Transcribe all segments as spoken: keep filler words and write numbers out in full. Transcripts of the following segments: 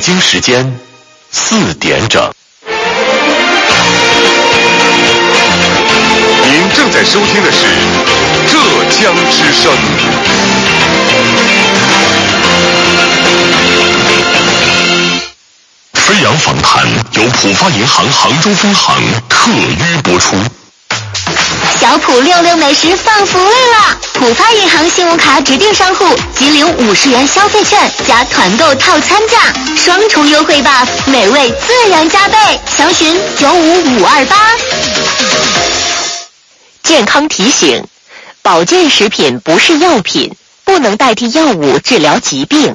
京时间四点整。 您正在收听的是浙江之声。 飞扬访谈由浦发银行杭州分行特约播出。 小浦六六美食放福利啦！浦发银行信用卡指定商户即领五十元消费券加团购套餐价，双重优惠 buff， 美味自然加倍。详询九五五二八。 健康提醒：保健食品不是药品，不能代替药物治疗疾病。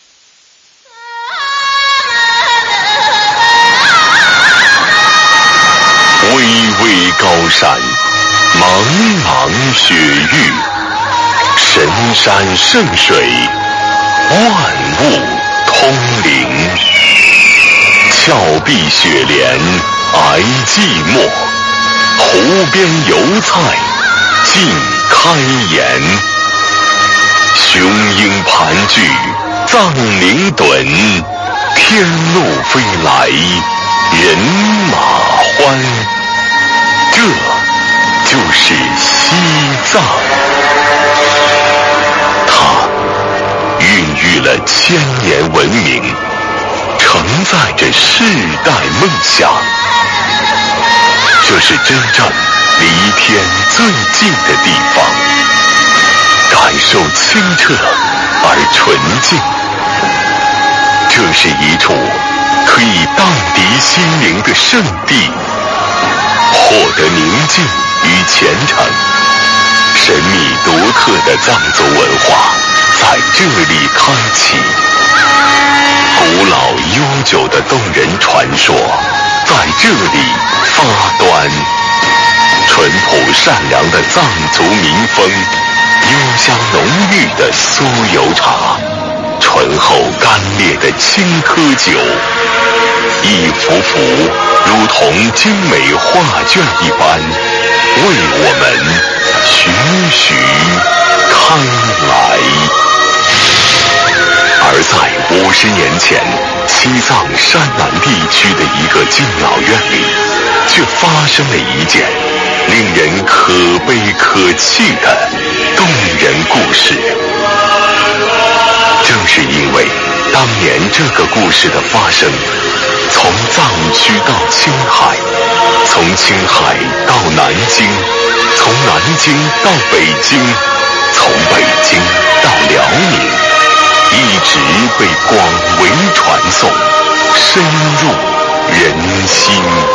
巍巍高山，茫茫雪域，神山圣水，万物通灵。峭壁雪莲，挨寂寞；湖边油菜，尽开颜。雄鹰盘踞，藏羚趸，天路飞来，人马欢。这就是西藏，它孕育了千年文明，承载着世代梦想。这是真正离天最近的地方，感受清澈而纯净。这是一处可以荡涤心灵的圣地，获得宁静与虔诚。神秘独特的藏族文化在这里开启，古老悠久的动人传说在这里发端。淳朴善良的藏族民风，幽香浓郁的酥油茶，醇厚干烈的青稞酒，一幅幅如同精美画卷一般，为我们徐徐开来。而在五十年前，西藏山南地区的一个敬老院里，却发生了一件令人可悲可泣的动人故事。正是因为当年这个故事的发生，从藏区到青海，从青海到南京，从南京到北京，从北京到辽宁，一直被广为传颂，深入人心。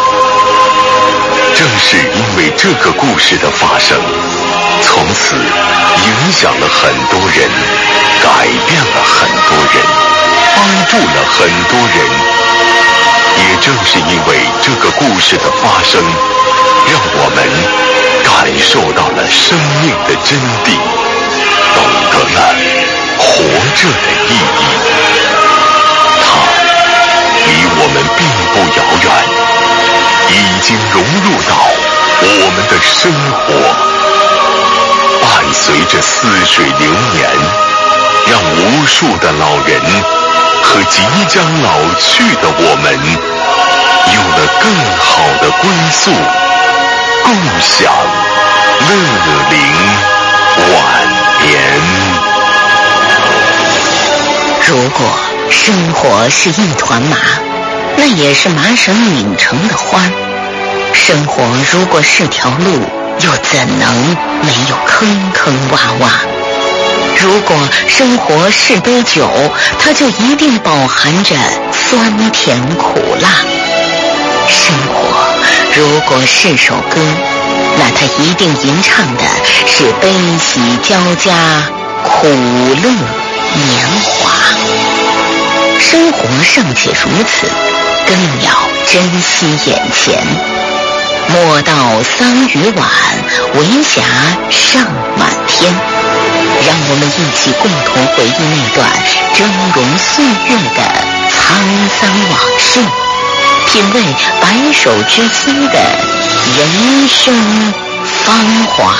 正是因为这个故事的发生，从此影响了很多人，改变了很多人，帮助了很多人。也正是因为这个故事的发生，让我们感受到了生命的真谛，懂得了活着的意义。它离我们并不遥远，已经融入到我们的生活，伴随着似水流年，让无数的老人和即将老去的我们有了更好的归宿，共享乐龄晚年。 如果生活是一团麻，那也是麻绳拧成的花。生活如果是条路，又怎能没有坑坑洼洼？如果生活是杯酒，它就一定饱含着酸甜苦辣。生活如果是首歌，那它一定吟唱的是悲喜交加，苦乐年华。生活尚且如此，更要珍惜眼前。莫道桑榆晚，为霞尚满天。让我们一起共同回忆那段峥嵘岁月的沧桑往事，品味白首之妻的人生芳华。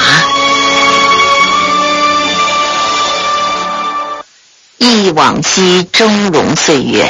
忆往昔峥嵘岁月，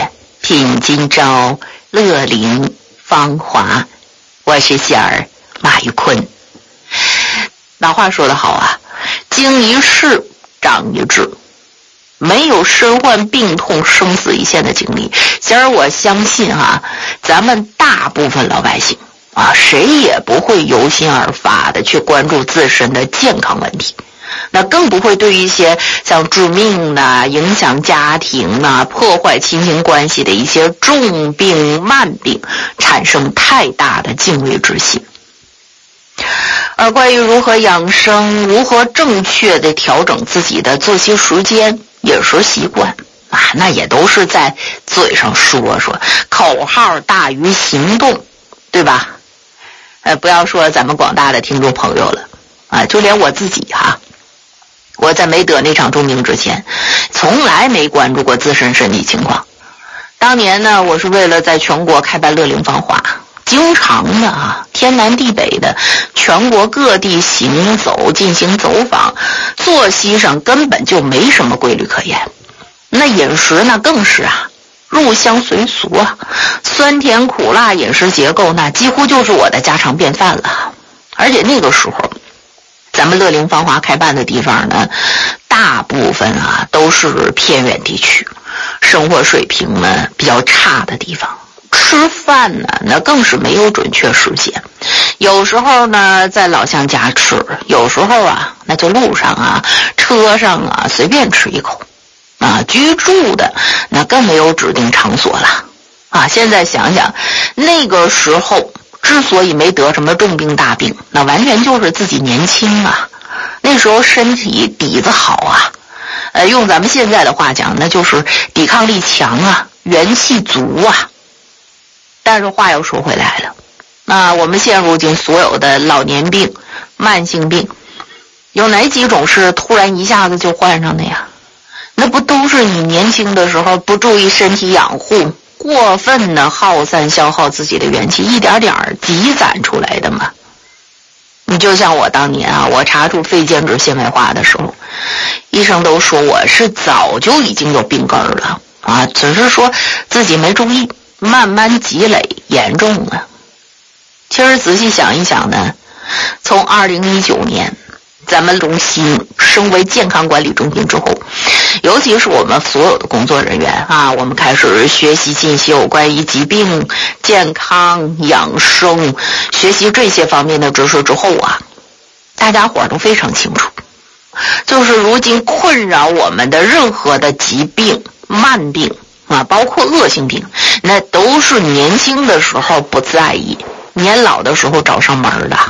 品今朝，乐龄芳华。我是喜儿马玉坤。老话说得好啊，经一事长一智，没有身患病痛生死一线的经历，喜儿我相信啊，咱们大部分老百姓啊，谁也不会由心而发的去关注自身的健康问题，那更不会对于一些像致命的、影响家庭啊、破坏亲情关系的一些重病慢病产生太大的敬畏之心。而关于如何养生，如何正确的调整自己的作息时间、饮食习惯啊，那也都是在嘴上说说，口号大于行动，对吧？呃，不要说咱们广大的听众朋友了啊，就连我自己哈、啊，我在没得那场重病之前，从来没关注过自身身体情况。当年呢，我是为了在全国开办乐龄芳华，经常的啊，天南地北的全国各地行走进行走访，作息上根本就没什么规律可言。那饮食呢更是啊，入乡随俗啊，酸甜苦辣饮食结构那几乎就是我的家常便饭了。而且那个时候咱们乐龄芳华开办的地方呢，大部分啊都是偏远地区，生活水平呢比较差的地方，吃饭呢那更是没有准确时间，有时候呢在老乡家吃，有时候啊那就路上啊车上啊随便吃一口啊，居住的那更没有指定场所了啊。现在想想那个时候之所以没得什么重病大病，那完全就是自己年轻啊，那时候身体底子好啊，呃，用咱们现在的话讲，那就是抵抗力强啊，元气足啊。但是话又说回来了，那我们现如今所有的老年病、慢性病，有哪几种是突然一下子就患上的呀？那不都是你年轻的时候不注意身体养护，过分的耗散消耗自己的元气，一点点积攒出来的吗？你就像我当年啊，我查出肺间质纤维化的时候，医生都说我是早就已经有病根了啊，只是说自己没注意，慢慢积累严重了。其实仔细想一想呢，从二零一九年咱们中心升为健康管理中心之后，尤其是我们所有的工作人员啊，我们开始学习进修关于疾病、健康、养生，学习这些方面的知识之后啊，大家伙都非常清楚，就是如今困扰我们的任何的疾病、慢病啊，包括恶性病，那都是年轻的时候不在意，年老的时候找上门的。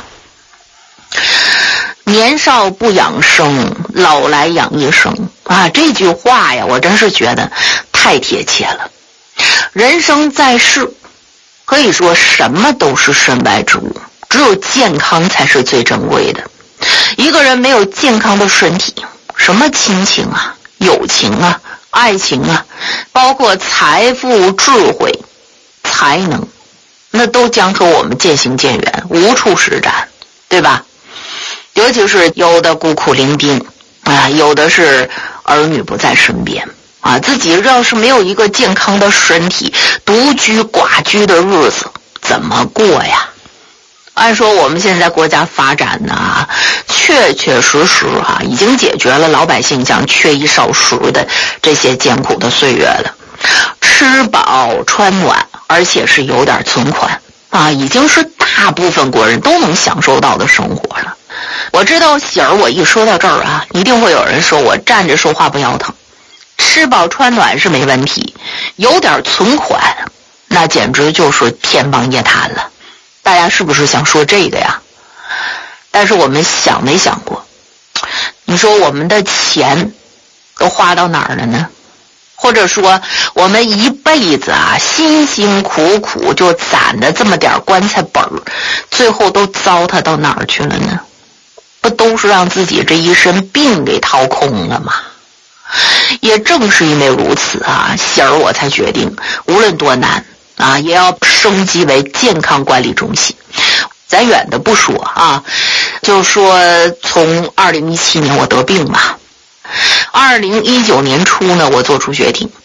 年少不养生，老来养一生啊！这句话呀，我真是觉得太贴切了。人生在世，可以说什么都是身外之物，只有健康才是最珍贵的。一个人没有健康的身体，什么亲情啊、友情啊、爱情啊，包括财富、智慧、才能，那都将和我们渐行渐远，无处施展，对吧？尤其是有的孤苦伶仃啊，有的是儿女不在身边啊，自己要是没有一个健康的身体，独居寡居的日子怎么过呀？按说我们现在国家发展呢，确确实实啊，已经解决了老百姓讲缺衣少食的这些艰苦的岁月了，吃饱穿暖，而且是有点存款啊，已经是大部分国人都能享受到的生活了。我知道喜儿我一说到这儿啊，一定会有人说我站着说话不腰疼，吃饱穿暖是没问题，有点存款那简直就是天方夜谭了。大家是不是想说这个呀？但是我们想没想过，你说我们的钱都花到哪儿了呢？或者说我们一辈子啊辛辛苦苦就攒的这么点棺材本儿，最后都糟蹋到哪儿去了呢？不都是让自己这一身病给掏空了吗？也正是因为如此啊，喜儿我才决定无论多难啊，也要升级为健康管理中心。咱远的不说啊，就说从二零一七年我得病嘛，二零一九年初呢，我做出决定，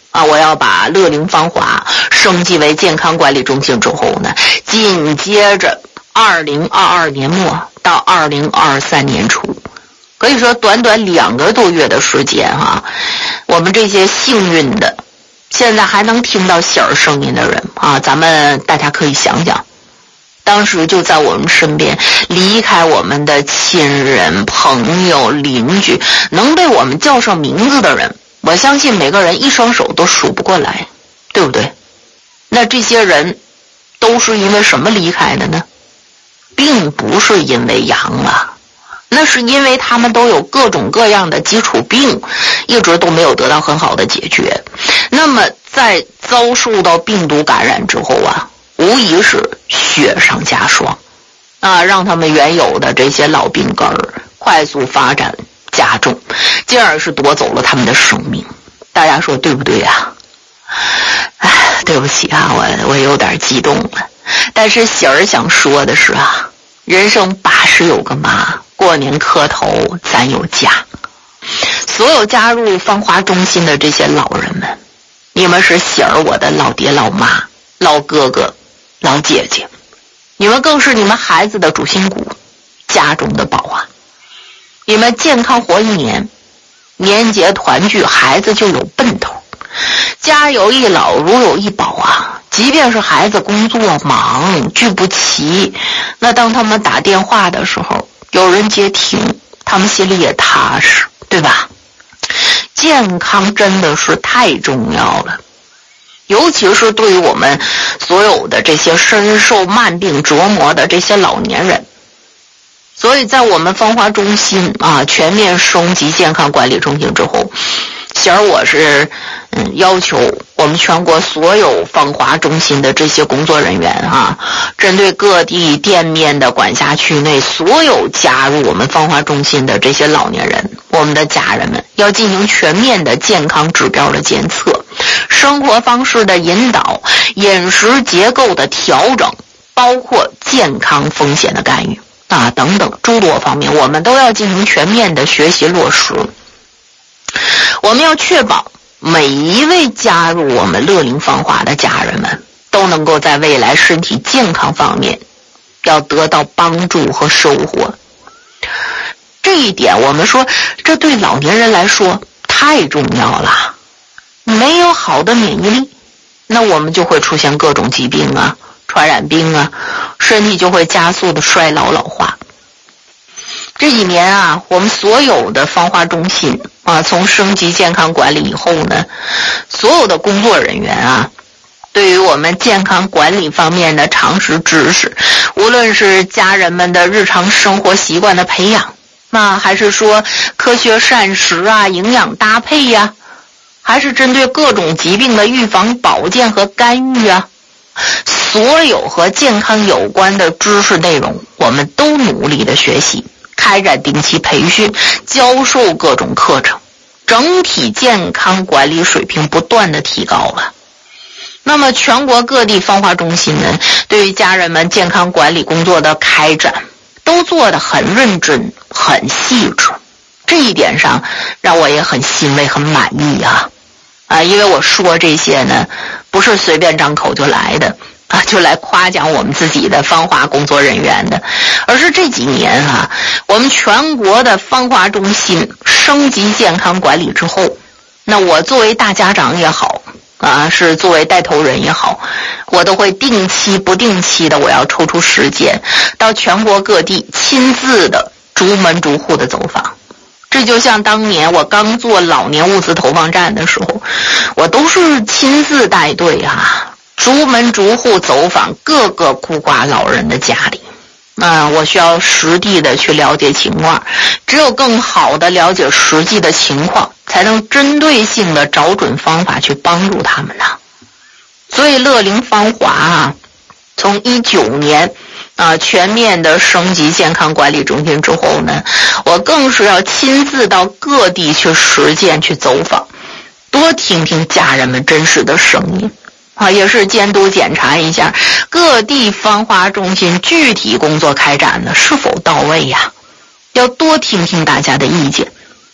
啊，我要把乐龄芳华升级为健康管理中心之后呢，紧接着二零二二年末到二零二三年初，可以说短短两个多月的时间啊，我们这些幸运的现在还能听到喜儿声音的人啊，咱们大家可以想想，当时就在我们身边离开我们的亲人、朋友、邻居，能被我们叫上名字的人，我相信每个人一双手都数不过来，对不对？那这些人都是因为什么离开的呢？并不是因为阳了，那是因为他们都有各种各样的基础病，一直都没有得到很好的解决。那么在遭受到病毒感染之后啊，无疑是雪上加霜啊，让他们原有的这些老病根儿快速发展加重，进而是夺走了他们的生命。大家说对不对啊？哎，对不起啊，我我有点激动了。但是喜儿想说的是啊，人生八十有个妈，过年磕头咱有家。所有加入芳华中心的这些老人们，你们是喜儿我的老爹老妈、老哥哥、老姐姐，你们更是你们孩子的主心骨，家中的宝啊！你们健康活一年，年节团聚，孩子就有奔头。家有一老，如有一宝啊！即便是孩子工作忙聚不齐，那当他们打电话的时候，有人接听，他们心里也踏实，对吧？健康真的是太重要了，尤其是对于我们所有的这些深受慢病折磨的这些老年人。所以在我们芳华中心啊全面升级健康管理中心之后，喜儿我是嗯要求我们全国所有芳华中心的这些工作人员啊，针对各地店面的管辖区内所有加入我们芳华中心的这些老年人，我们的家人们要进行全面的健康指标的监测，生活方式的引导，饮食结构的调整，包括健康风险的干预啊等等诸多方面，我们都要进行全面的学习落实。我们要确保每一位加入我们乐龄芳华的家人们都能够在未来身体健康方面要得到帮助和收获。这一点我们说这对老年人来说太重要了，没有好的免疫力，那我们就会出现各种疾病啊、传染病啊，身体就会加速的衰老老化。这几年啊，我们所有的芳华中心啊，从升级健康管理以后呢，所有的工作人员啊，对于我们健康管理方面的常识知识，无论是家人们的日常生活习惯的培养，那还是说科学膳食啊、营养搭配呀、啊，还是针对各种疾病的预防保健和干预啊，所有和健康有关的知识内容，我们都努力的学习，开展定期培训，教授各种课程，整体健康管理水平不断的提高了。那么全国各地芳华中心呢，对于家人们健康管理工作的开展都做得很认真很细致，这一点上让我也很欣慰很满意啊啊！因为我说这些呢不是随便张口就来的啊，就来夸奖我们自己的芳华工作人员的，而是这几年啊，我们全国的芳华中心升级健康管理之后，那我作为大家长也好啊，是作为带头人也好，我都会定期不定期的，我要抽出时间到全国各地亲自的逐门逐户的走访。这就像当年我刚做老年物资投放站的时候，我都是亲自带队啊，逐门逐户走访各个孤寡老人的家里。那我需要实地的去了解情况，只有更好的了解实际的情况，才能针对性的找准方法去帮助他们呢。所以乐龄芳华啊，从一九年啊全面的升级健康管理中心之后呢，我更是要亲自到各地去实践去走访，多听听家人们真实的声音啊，也是监督检查一下各地芳华中心具体工作开展的是否到位呀，要多听听大家的意见，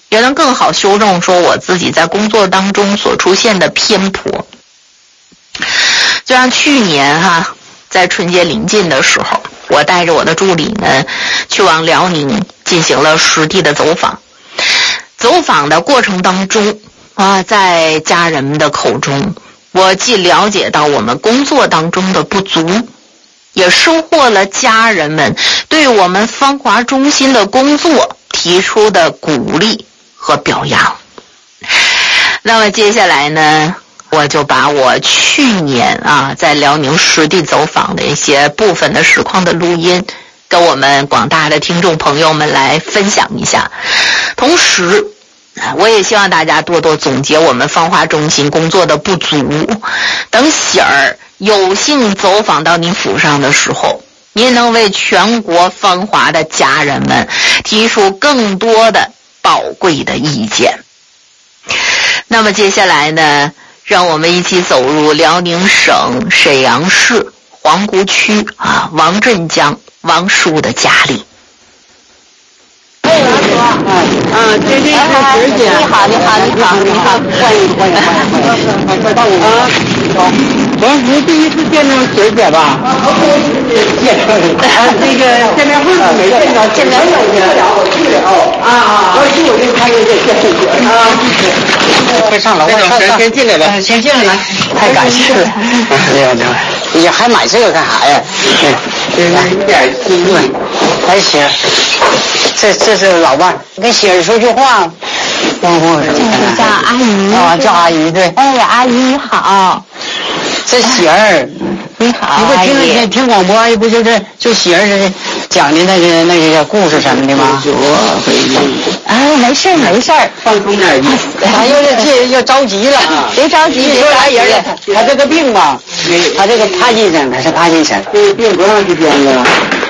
也能更好修正说我自己在工作当中所出现的偏颇。就像去年哈、啊，在春节临近的时候，我带着我的助理们去往辽宁进行了实地的走访。走访的过程当中啊，在家人们的口中，我既了解到我们工作当中的不足，也收获了家人们对我们芳华中心的工作提出的鼓励和表扬。那么接下来呢，我就把我去年啊在辽宁实地走访的一些部分的实况的录音跟我们广大的听众朋友们来分享一下。同时我也希望大家多多总结我们芳华中心工作的不足，等喜儿有幸走访到您府上的时候，您能为全国芳华的家人们提出更多的宝贵的意见。那么接下来呢，让我们一起走入辽宁省沈阳市皇姑区啊王镇江王叔的家里。 啊，这这是姐姐。 你好，你好，你好，你好， 欢迎欢迎欢迎欢迎！快快到我啊！好，王叔第一次见到姐姐吧？见到啊，这个见面会没见到，见面会见了，我去了哦。啊啊！我去，我给你看一个见见姐啊。快上楼，快上，先进来吧，先进来。太感谢了。哎呀，这你还买这个干啥呀？这一点心意。还行。这这是老伴跟喜儿说句话。嗯嗯， 叫阿姨啊，叫阿姨对。 哎呀，阿姨你好。 这喜儿， 你好， 你不听听听广播，不就是就喜儿是讲的那个那个故事什么的吗？ 哎，没事没事， 放松点意思。他又这又着急了， 别着急，别着急了。 他这个病吧，他这个帕金森，他是帕金森。这个病多长时间了？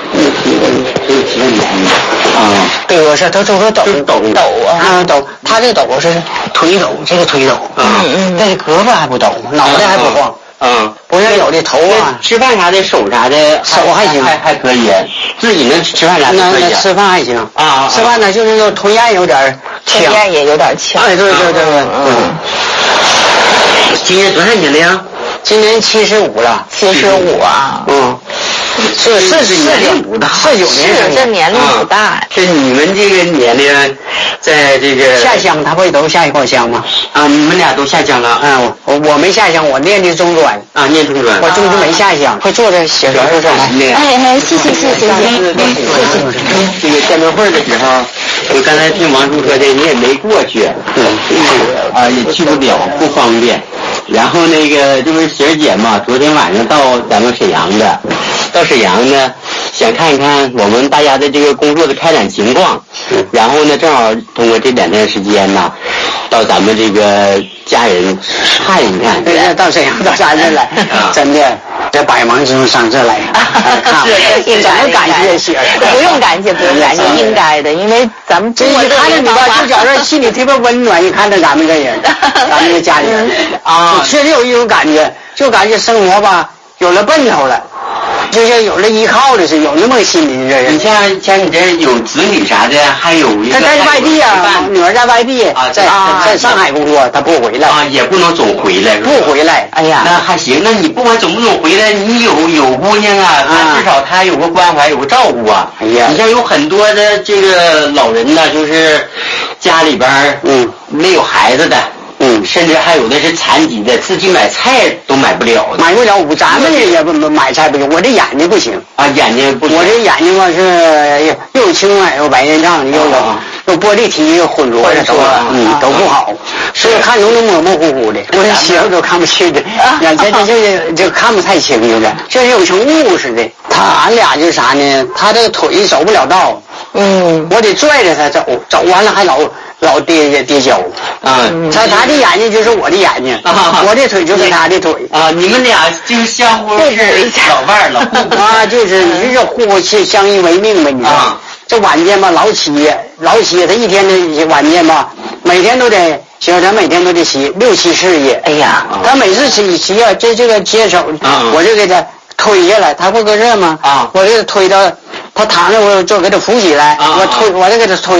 啊，对，我说他都说抖抖抖啊抖，他这抖是腿抖，这个腿抖，嗯嗯，但是胳膊还不抖，脑袋还不晃，嗯，不像有的头啊，吃饭啥的手啥的手还行，还还可以，自己能吃饭啥的可以，吃饭还行啊，吃饭呢就是有吞咽有点吞咽也有点呛， 哎对对对对，嗯，今年多少年了呀？今年七十五了， 七十五啊， 嗯。是是是年龄不大，四九年生，这年龄不大。 是你们这个年龄，在这个下乡，他不都下一块乡吗？啊，你们俩都下乡了。嗯，我我没下乡，我念的中专。啊，念中专。我中专没下乡，快坐着写着说说来。 哎哎，谢谢谢谢谢谢。 这个见面会的时候，我刚才听王叔说的，你也没过去，嗯，啊也去不了，不方便。然后那个就是喜儿姐嘛，昨天晚上到咱们沈阳的。到沈阳呢，想看一看我们大家的这个工作的开展情况，然后呢，正好通过这两天时间呢，到咱们这个家人看一看。对，到沈阳到咱这来，真的，这百忙之中上这来看， 应该感谢喜儿， 不用感谢，不用感谢，应该的，因为咱们中国的看着你吧，就觉着心里特别温暖。一看着咱们这人，咱们这家里人啊，确实有一种感觉，就感觉生活吧有了奔头了。就像有了依靠的是，有那么个心理的人。你像像你这有子女啥的，还有一个他在外地啊，女儿在外地啊，在在上海工作，他不回来啊，也不能总回来，不回来。哎呀，那还行。那你不管总不总回来，你有有姑娘啊，啊至少她有个关怀，有个照顾啊。哎呀，你像有很多的这个老人呢，就是家里边嗯没有孩子的。嗯，甚至还有的是残疾的，自己买菜都买不了，买不了。咱们也不买菜不行，我这眼睛不行啊，眼睛不行。我这眼睛吧是又青矮又白内障，又有又玻璃体又混浊的，都嗯都不好，所以看着都模模糊糊的，我这媳妇都看不清的，眼前这就就看不太清有点，就有成雾似的。他俺俩就是啥呢？他这个腿走不了道，嗯，我得拽着他走，走完了还老。老跌跌跤啊！他他的眼睛就是我的眼睛，啊、我的腿就是他的腿啊！你们俩就相互是老伴儿了啊！就是你这互互相依为命呗，你说、啊、这晚间吧，老起老起，他一天的晚间吧，每天都得小陈每天都得洗六七次夜。哎呀，他每次洗洗啊，这这个接手，啊、我就给他推下来，他不搁这吗？啊，我就推到他躺着，我就给他扶起来，啊、我推我就给他推到。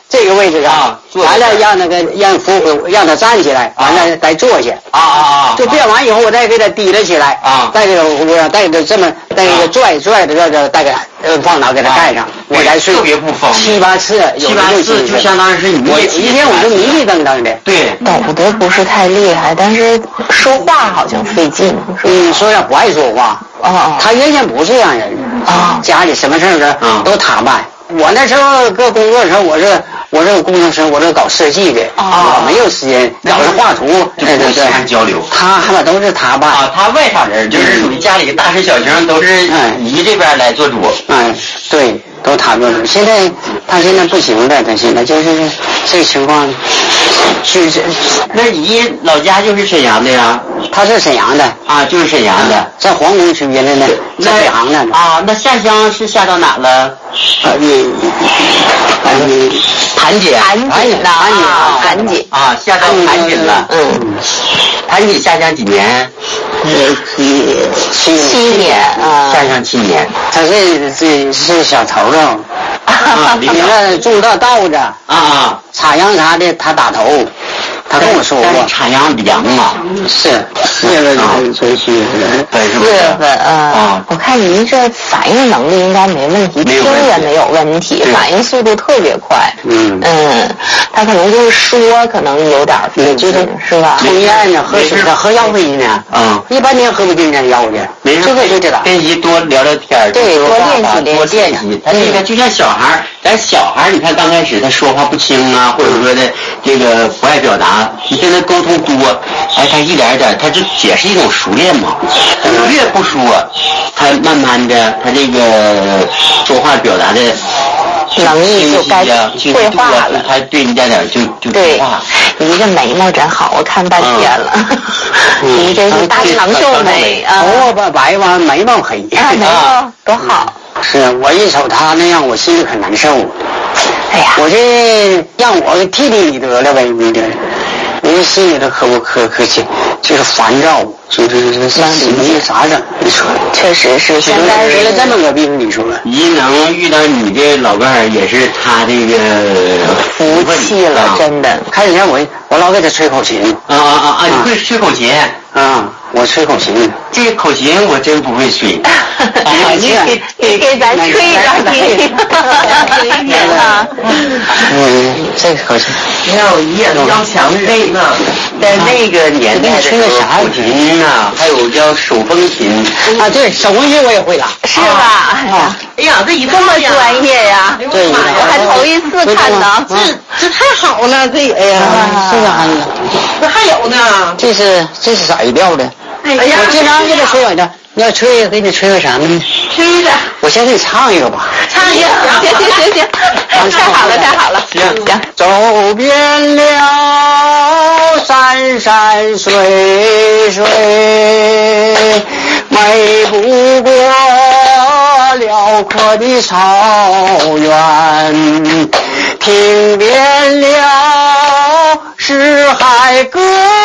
这个位置上，完了让那个让扶回，让他站起来，完了再坐下。 啊啊啊！ 就变完以后，我再给他提了起来。 啊， 再给他我再给他这么再给他拽拽的这这再给呃放哪给他盖上，我再睡。 特别不方便。 七八次， 七八次就相当于是你我一天我就迷迷瞪瞪的。 对， 抖得不是太厉害，但是说话好像费劲。 嗯，说他不爱说话。 哦， 他原先不是这样人。啊，家里什么事儿呢都他办。我那时候搁工作的时候，我是我是工程师，我是搞设计的，我没有时间，老是画图， 对对对，交流。 他他们都是他办啊，他外场人就是属于家里的大事小情都是你这边来做主。 嗯，对，都他做主。现在他现在不行了，他现在就是这个情况，就是那你老家就是沈阳的呀？ 他是沈阳的啊，就是沈阳的， 在皇宫区别的呢，在北航呢。 啊，那下乡是下到哪了？ 啊，你，你盘锦， 盘锦了啊，盘锦啊，下到盘锦了。 嗯， 盘锦下乡几年？ 七七七年啊， 下乡七年。 他这这是小头头，啊，你那种大稻子啊啊，插秧啥的他打头。他跟我说过， 插秧凉啊， 是四月份春去， 四月份啊。我看您这反应能力应该没问题，听也没有问题，反应速度特别快。嗯嗯，他可能就是说，可能有点儿，就是是吧？ 抽烟呢，喝水呢，喝药费呢。啊，一般年喝不进这药去。 没事， 这个就这个。 跟人多聊聊天， 对，多练习多练习。他这个就像小孩，咱小孩你看刚开始他说话不清啊，或者说的这个不爱表达。你跟他沟通多，哎，他一点一点，他就也是一种熟练嘛。越不说，他慢慢的，他这个说话表达的能力就该退化了。 他对一点点就就退化。 一个眉毛真好，我看半天了。你这是大长袖眉啊， 头发白完眉毛黑， 啊，眉毛多好。 是我一瞅他那样，我心里可难受。 哎呀， 我这让我替替你得了呗，你这。因为心里头可不可可气，就是烦躁，就是没啥整。你说， 确实是现在得了这么个病，你说， 一能遇到你这老伴儿，也是他这个福气了，真的。 开始前我我老给他吹口琴， 啊啊啊啊！你会吹口琴？ 啊，我吹口琴。 这口琴我真不会吹。 你给你给咱吹一段听听，听听啊。 嗯，这个口琴。 你看我一眼要强的那个，在那个年代的时候，口琴呐，还有叫手风琴啊，对，手风琴我也会了， 是吧？哎呀， 哎呀，这一这么专业呀！ 对， 我还头一次看呢。 这这太好了，这哎呀，这个还这还有呢。 这是这是咋一调的？ 哎呀， 我经常给他吹的。你要吹，给你吹个啥呢？ 吹的。 我先给你唱一个吧。 唱一个， 行行行行，太好了太好了。 行行。走遍了山山水水，迈不过辽阔的草原，听遍了诗海歌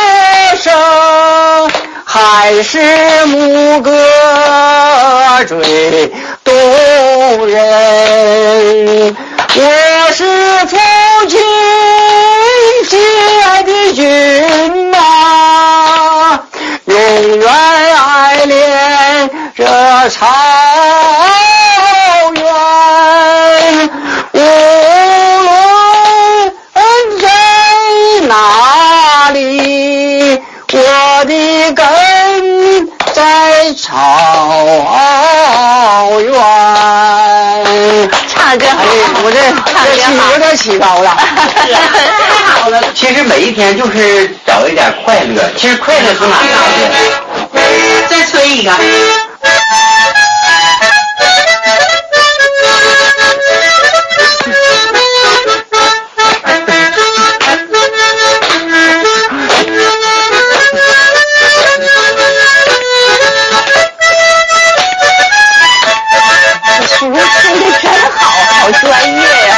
声。还是牧歌最动人，我是父亲亲爱的君呐，永远爱恋这草原，无论在哪里，我的根在草原。 唱真好， 我这这起有点起高了， 太好了。 其实每一天就是找一点快乐，其实快乐从哪来的？ 再吹一个。 好专业呀！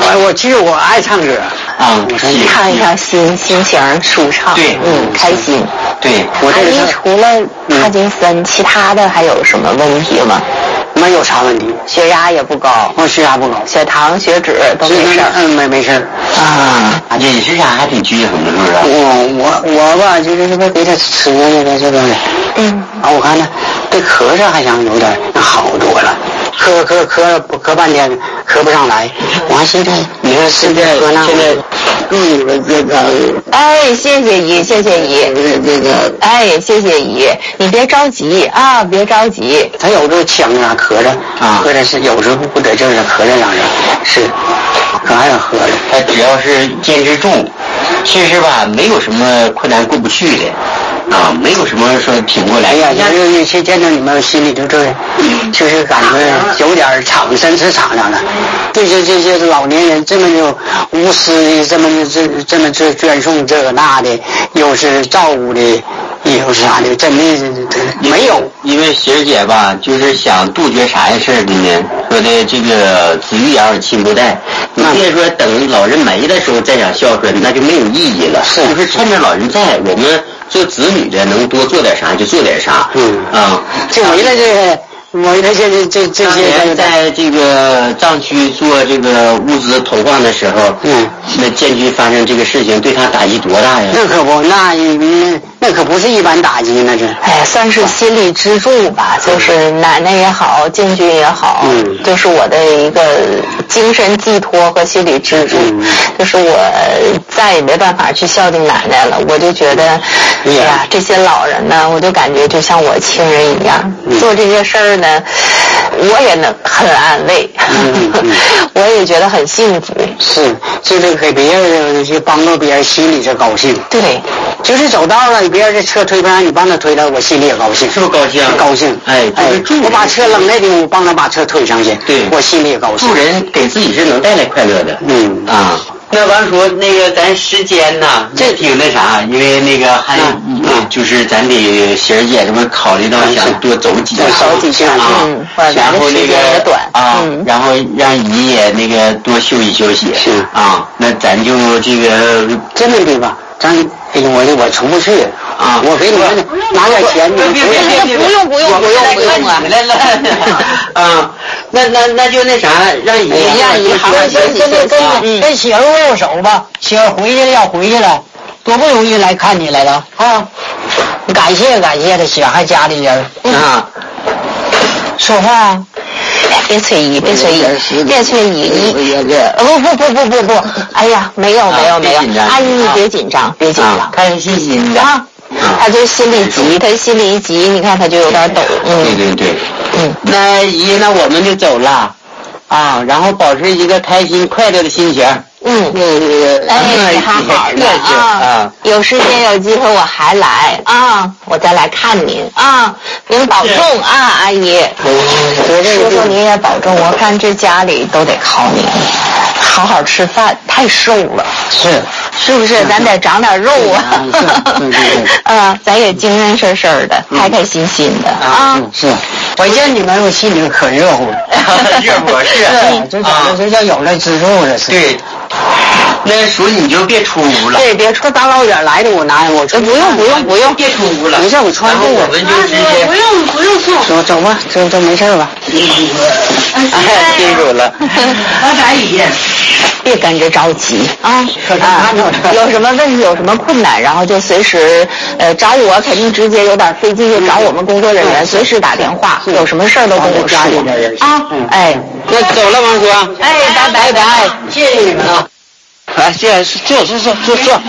我我其实我爱唱歌啊， 唱一唱心心情舒畅， 对， 嗯，开心。 对， 我这里除了帕金森，其他的还有什么问题吗？ 没有啥问题， 血压也不高， 我血压不高， 血糖、血脂都没事儿， 嗯，没没事儿啊。饮食上还挺均衡的，是不是？ 我我我吧，就是这个给他吃那个这个，嗯，啊，我看呢，这咳嗽好像有点好多了，咳咳咳咳半天咳不上来，完现在你说现在现在入了这个， 哎，谢谢姨，谢谢姨， 这个， 哎，谢谢姨，你别着急啊，别着急， 他有时候呛啊咳着啊，或者是有时候不得劲儿咳着两声，是，可还要喝着， 他只要是坚持住，其实吧没有什么困难过不去的。啊，没有什么说挺过来。 哎呀，有有些见到你们心里就这，就是感觉有点敞身是敞亮的。这些这些老年人这么就无私的，这么这这么这捐送这个那的，又是照顾的，又是啥的，真的没有。 因为喜儿姐吧，就是想杜绝啥呀事儿的呢？说的这个子欲养而亲不待，你别说等老人没的时候再想孝顺，那就没有意义了。 是， 就是趁着老人在，我们做子女的能多做点啥就做点啥。 嗯啊，就为了这个。我他现在这这些在这个藏区做这个物资投放的时候，嗯，那建军发生这个事情，对他打击多大呀？ 那可不，那那那可不是一般打击，那是。 哎，算是心理支柱吧，就是奶奶也好，建军也好，嗯，就是我的一个精神寄托和心理支柱。嗯、就是我再也没办法去孝敬奶奶了，我就觉得，哎呀，这些老人呢，我就感觉就像我亲人一样，嗯、做这些事儿。呢，我也能很安慰，嗯嗯、我也觉得很幸福。 是，就是给别人去帮助别人，心里就高兴。 对， 就是走道了，别人这车推不上，你帮他推了，我心里也高兴。 是不是高兴？ 高兴。 哎， 哎，我把车扔那地方，我帮他把车推上去， 对， 我心里也高兴。 助人给自己是能带来快乐的。嗯啊。那完说那个咱时间呐，这挺那啥，因为那个还、嗯、就是咱得喜儿姐这么考虑到想多走几趟， 走几趟啊， 嗯、然后那个短啊、嗯，然后让姨也那个多休息休息， 是啊，那咱就这个这么的吧，咱哎呦，我这我出不去啊，我给你们拿点钱，你们别别别，不用不用不用不用啊， 来来啊，那那那就那啥，让姨让姨好好休息休息，跟跟喜儿握握手吧，喜儿回去了要回去了，多不容易来看你来了啊，感谢感谢他喜儿还家里人啊，说话。 别催姨，别催姨，别催姨姨。不不不不不不，哎呀，没有没有没有，阿姨你别紧张，别紧张， 开开心心的。 他就心里急，他心里一急，你看他就有点抖。 嗯，对对对，嗯，那姨，那我们就走了啊，然后保持一个开心快乐的心情。 嗯，哎，好好的啊，有时间有机会我还来啊，我再来看您啊，您保重啊，阿姨。叔叔您也保重，我看这家里都得靠您，好好吃饭，太瘦了。 是， 是不是？咱得长点肉啊。 对对对。 啊，咱也精神神神的，开开心心的啊。 是，我见你们我心里可热乎， 热乎是。 这讲的这叫有了支柱了是。 对。那叔你就别出屋了。 对，别出，大老远来的我拿我不用不用不用， 别出屋了。 没事，我穿这个。 我们就直接。 不用不用送。 走走吧，走走没事吧？ 哎，辛苦了。 王大姨， 别跟着着急啊啊！有什么问题有什么困难，然后就随时呃找我，肯定直接有点费劲就找我们工作人员，随时打电话，有什么事儿都跟我说啊！哎， 那走了，王叔。 哎，拜拜拜， 谢谢你们啊！ 来，谢谢，坐坐坐坐坐。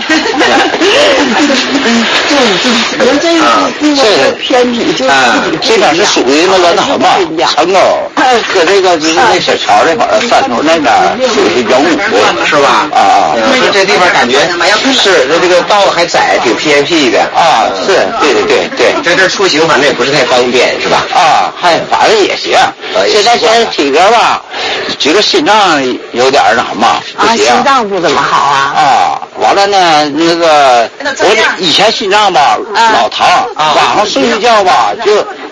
嗯，这这这这个偏僻，就这边是属于那个那什么城沟，搁这个就是那小桥这块儿，山头那边属于영구，是吧？啊啊， 就这地方感觉是，这这个道还窄，挺偏僻的啊。是，对对对对， 在这出行反正也不是太方便，是吧？ 啊，还反正也行。现在现在体格吧，觉得心脏有点那什么， 啊，心脏不怎么好啊。 啊，完了呢，那个我以前心脏吧老疼，晚上睡睡觉吧就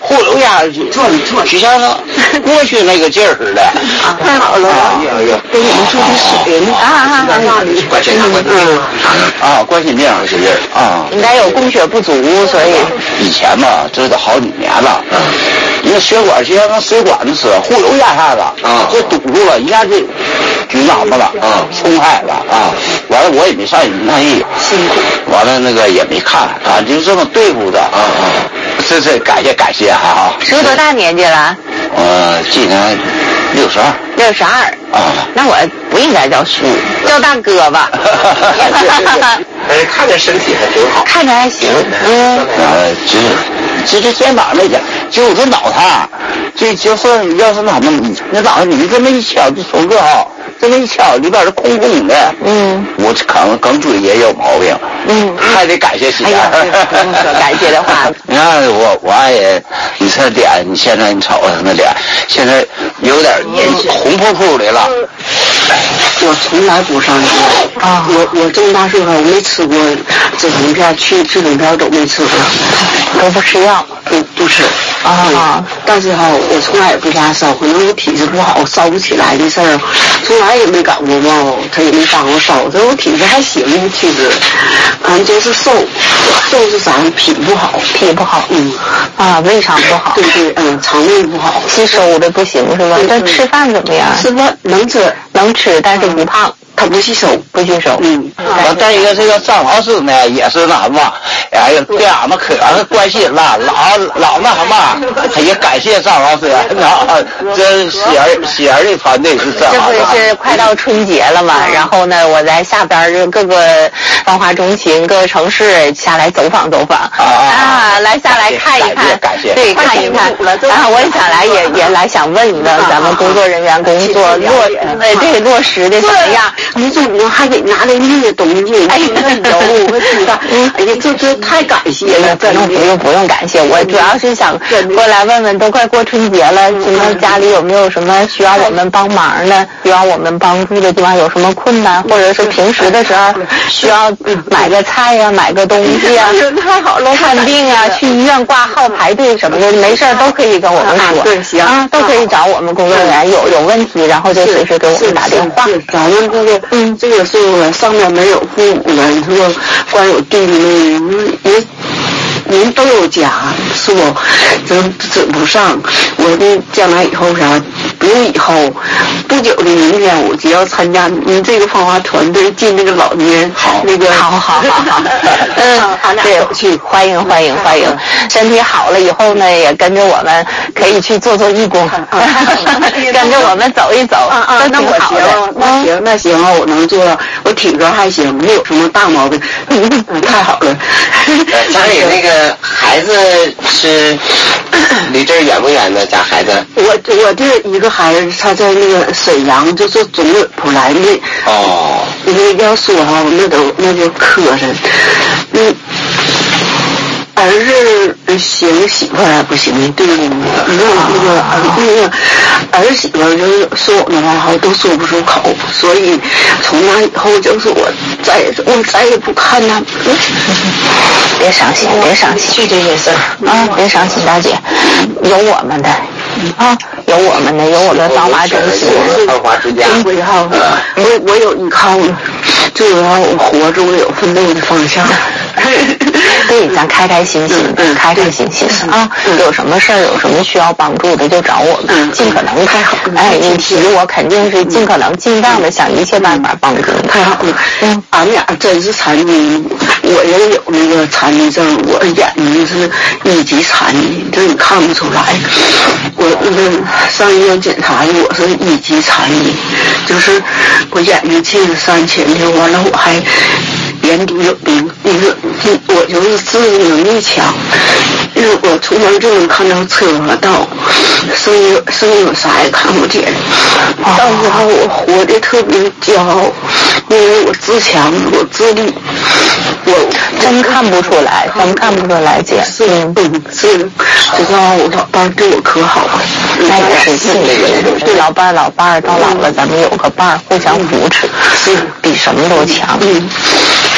呼溜一下去， 坐坐， 就像过去那个劲儿似的。 啊，太好了！ 啊，有有， 给你们做的水呢啊啊啊！ 关心嗯啊，关心这样是劲儿啊。 应该有供血不足，所以以前嘛，这都好几年了。嗯，那血管就像那水管子似的，呼溜一下子啊，就堵住了，一下就举脑子了啊，冲开了啊。完了，我也没上医院，辛苦。完了，那个也没看，啊，就这么对付的啊啊。这这感谢感谢啊！ 叔多大年纪了？ 呃，今年六十二。 六十二啊， 那我不应该叫叔，叫大哥吧。 哎，看着身体还挺好， 看着还行。嗯， 呃，只只这肩膀那点，就这脑袋，这就是要是那么那脑袋你这么一敲就从这哈，这么一敲里边是空空的。嗯，我可能梗椎也有毛病。嗯，还得感谢心眼儿。 不用说感谢的话。 你看我我也，你这脸，你现在你瞅他那脸，现在有点红扑扑的了。 我从来不上学啊！我我这么大岁数，我没吃过止疼片，去止疼片都没吃过， 都不吃药， 不不吃啊。但是哈，我从来也不发烧，可能我体质不好，烧不起来的事儿，从来也没感过冒，他也没发过烧，这我体质还行，体质，嗯，就是瘦，瘦是啥？脾不好， 脾不好， 嗯啊，胃肠不好， 对对，嗯，肠胃不好， 吸收的不行是吧？那吃饭怎么样？ 吃饭能吃能吃，但是不胖。 他不吸收， 不吸收。 嗯， 啊，再一个这个张老师呢，也是那什么，哎呀，对俺们可关心了，老老那什么，也感谢张老师，啊，这喜儿喜儿的团队是这样。 这不是快到春节了嘛？然后呢，我在下边就各个văn化中心、各个城市下来走访走访啊，来下来看一看， 感谢， 对，看一看。然后我也想来，也也来想问一问咱们工作人员工作落，呃，这个落实的怎么样？ 你说你还得拿点那个东西，哎呀，油和鸡蛋，哎呀，这这太感谢了， 这不用不用感谢，我主要是想过来问问，都快过春节了，请问家里有没有什么需要我们帮忙的，需要我们帮助的地方，有什么困难，或者是平时的时候需要买个菜呀、买个东西啊， 太好了， 看病啊，去医院挂号排队什么的，没事都可以跟我们说， 对，行啊，都可以找我们工作人员，有有问题，然后就随时给我们打电话。 咱们这个。嗯，这个岁数了，上面没有父母了，你说光有弟弟妹妹，您您都有家，是不？整整不上。我的将来以后啥，不用以后，不久的明天我就要参加您这个芳华团队进那个老年好那个， 好好好好，嗯， 俺俩对， 去欢迎欢迎欢迎，身体好了以后呢，也跟着我们可以去做做义工，跟着我们走一走， 啊啊，那我行，那行那行啊，我能做到，我体格还行，没有什么大毛病，嗯，太好了。 家里那个孩子是离这儿远不远呢？家孩子？ 我我这一个孩子，他在那个沈阳，就是总理普来的。 哦。 你要说哈，那都那就磕碜。嗯。儿子行，媳妇还不行，对不对？你看那个儿那个儿媳妇就是说我那话都说不出口，所以从那以后就是我再也我再也不看他们。 别伤心，别伤心， 去这些事儿啊，别伤心，大姐，有我们的啊，有我们的，有我们芳华中心， 芳华之家。 我好，我我有依靠了，最主要我活着我有奋斗的方向。 对，咱开开心心，嗯，开开心心啊！有什么事儿，有什么需要帮助的，就找我们，尽可能太好。哎，你提我肯定是尽可能尽量的想一切办法帮助你。 太好了，嗯，俺俩真是残疾，我也有那个残疾症，我眼睛是一级残疾，这你看不出来。我那个上医院检查的，我是一级残疾，就是我眼睛近视三千的，完了我还眼底有病，那个我就是自理能力强，因为我出门就能看到车和道，剩有剩有啥也看不见。到时候我活得特别骄傲，因为我自强，我自立，我真看不出来，真看不出来姐。 是嗯是，知道我老伴儿对我可好了， 那也是幸福。老伴儿老伴儿到老了，咱们有个伴儿，互相扶持， 是比什么都强。 嗯。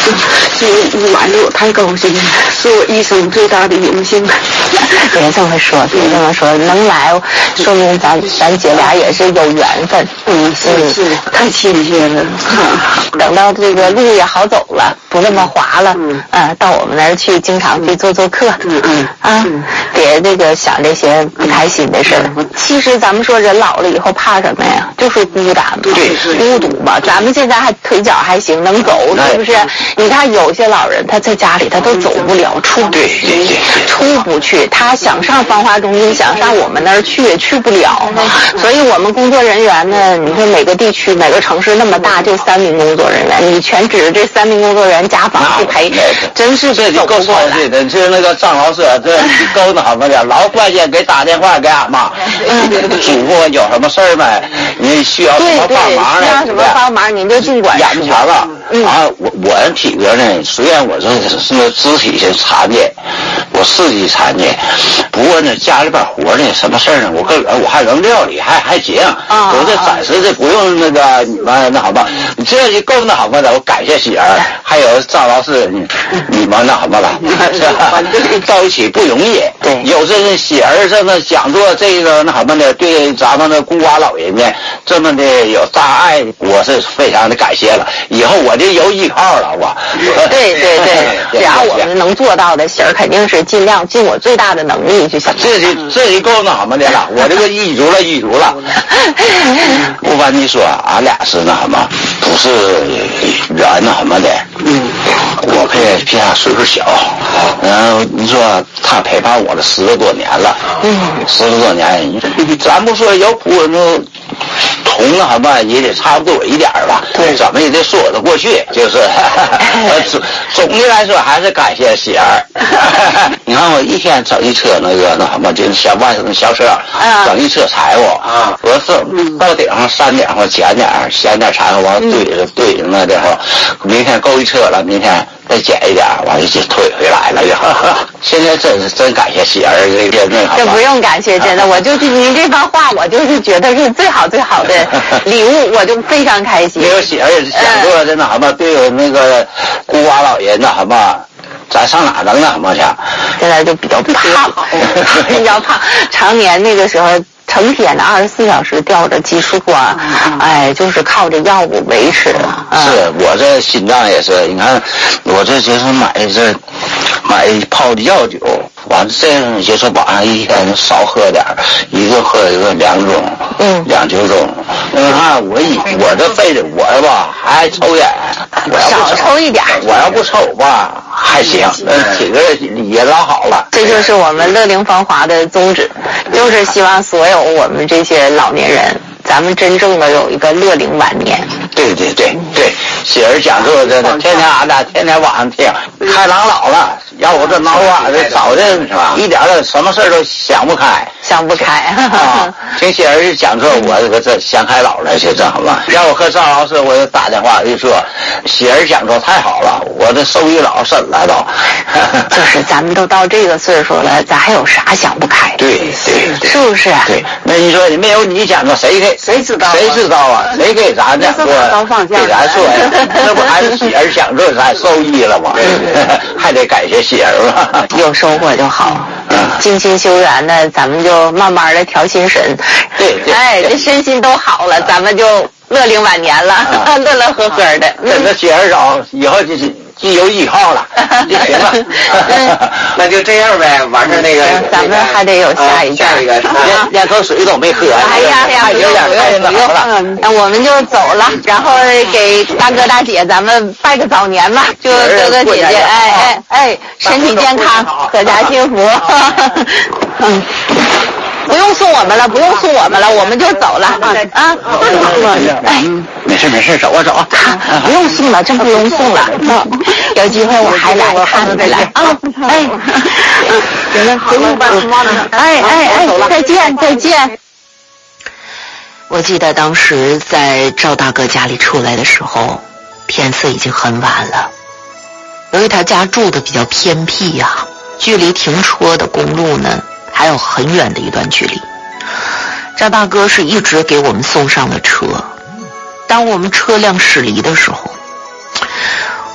这一晚上我太高兴了，是我一生最大的荣幸。 别这么说，别这么说，能来说明咱咱姐俩也是有缘分。 嗯，是是，太亲切了。 等到这个路也好走了，不那么滑了，嗯，啊，到我们那儿去，经常去做做客， 嗯嗯， 啊，别这个想这些不开心的事儿。其实咱们说人老了以后怕什么呀？就是孤单嘛， 对， 孤独嘛。咱们现在还腿脚还行，能走，是不是？你看有些老人他在家里他都走不了，出不去，出不去。他想上芳华中心，想上我们那儿去也去不了。所以我们工作人员呢，你说每个地区每个城市那么大，就三名工作人员，你全指着这三名工作人员家访去陪，真是这就够操心的。就是那个张老师，这够那什么的，老关键给打电话给俺妈，嘱咐有什么事儿没？你需要什么帮忙呢？ 需要什么帮忙您就尽管说。 眼前了。啊，我我的体格呢，虽然我这是肢体性残疾，我四级残疾，不过呢，家里边活呢，什么事儿呢，我个人我还能料理，还还行。啊，我这暂时这不用那个你们那好吧，你这就够那好吧的，我感谢喜儿，还有张老师，你你们那好吧了，是吧？到一起不容易。对，有这喜儿这么讲座，这个那好吧的，对咱们的孤寡老人呢，这么的有大爱，我是非常的感谢了。以后我就有依靠了，我。 对对对，只要我们能做到的，喜儿肯定是尽量尽我最大的能力去想。 这就这就够那什么的了，我这个一足了，一足了。不瞒你说，俺俩是那什么，不是缘那什么的。嗯。我陪比他岁数小，然后你说他陪伴我了十多年了。嗯。十多年，咱不说有不那。同了好吧，也得差不多一点吧。对，怎么也得说得过去，就是。总总的来说，还是感谢喜儿。你看我一天整一车那个那什么，就是小万小车，整一车柴火。啊，我是到顶上三点或捡点捡点柴火，完堆着堆着那点儿，明天够一车了，明天再捡一点，完了就推回来了就。现在真是真感谢喜儿这个那好。 这不用感谢，真的，我就是您这番话，我就是觉得是最好最好的礼物，我就非常开心。 没有喜儿也想做的那什么，对那个孤寡老人那什么。咱上哪能那什么去？ 现在就比较胖，比较胖，常年那个时候成天的二十四小时吊着激素啊，哎，就是靠着药物维持。 是我这心脏也是，你看我这就是买这买泡的药酒，完了这样就是晚上一天少喝点，一个喝一个两种，嗯，两酒盅。你看我一我这辈子我吧还抽烟，我要少抽一点， 我要不抽吧还行，体格也老好了。 这就是我们乐龄芳华的宗旨，就是希望所有我们这些老年人，咱们真正的有一个乐龄晚年。 对对对对，喜儿讲座真的，天天俺俩天天晚上听，开朗老了，要我这脑瓜子早就一点的什么事都想不开， 想不开啊！听喜儿讲座，我这个这想开老了，就这好吧。要我和赵老师，我就打电话就说，喜儿讲座太好了，我这受益老深了都。 就是咱们都到这个岁数了，咱还有啥想不开？ 对对， 是不是？ 对，那你说没有你讲座，谁给谁知道？ 谁知道啊？谁给咱讲座？给咱说呀，这不还是喜儿讲座咱受益了吗？还得感谢喜儿吧。 有收获就好，静心修缘呢，咱们就慢慢的调心神。 对对， 哎，这身心都好了，咱们就乐龄晚年了，乐乐呵呵的。 跟着喜儿找，以后就是就有依靠了，就行了。那就这样呗，完事那个咱们还得有下一下一个，连连口水都没喝。 哎呀呀， 有点太冷了。 那我们就走了，然后给大哥大姐咱们拜个早年吧，就哥哥姐姐，哎哎哎，身体健康，阖家幸福。嗯。不用送我们了，不用送我们了，我们就走了啊！ 哎，没事没事，走啊走啊！ 不用送了，真不用送了。有机会我还来看你来啊！哎，行了，好了，哎哎哎，再见再见。我记得当时在赵大哥家里出来的时候，天色已经很晚了。由于他家住的比较偏僻呀、啊，距离停车的公路呢还有很远的一段距离。赵大哥是一直给我们送上了车。当我们车辆驶离的时候，我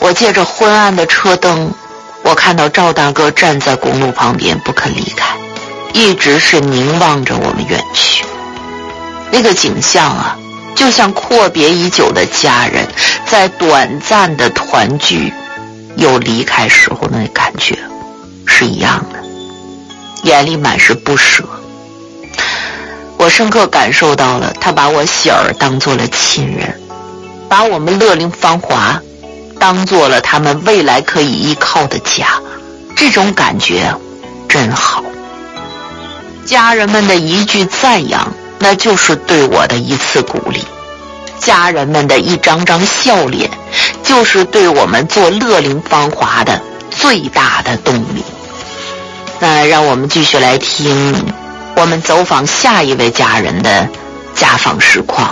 我借着昏暗的车灯，我看到赵大哥站在公路旁边不肯离开，一直是凝望着我们远去。那个景象啊，就像阔别已久的家人在短暂的团聚又离开时候那感觉是一样的，眼里满是不舍。我深刻感受到了他把我喜儿当作了亲人，把我们乐龄芳华当作了他们未来可以依靠的家，这种感觉真好。家人们的一句赞扬，那就是对我的一次鼓励；家人们的一张张笑脸，就是对我们做乐龄芳华的最大的动力。那让我们继续来听我们走访下一位家人的家访实况。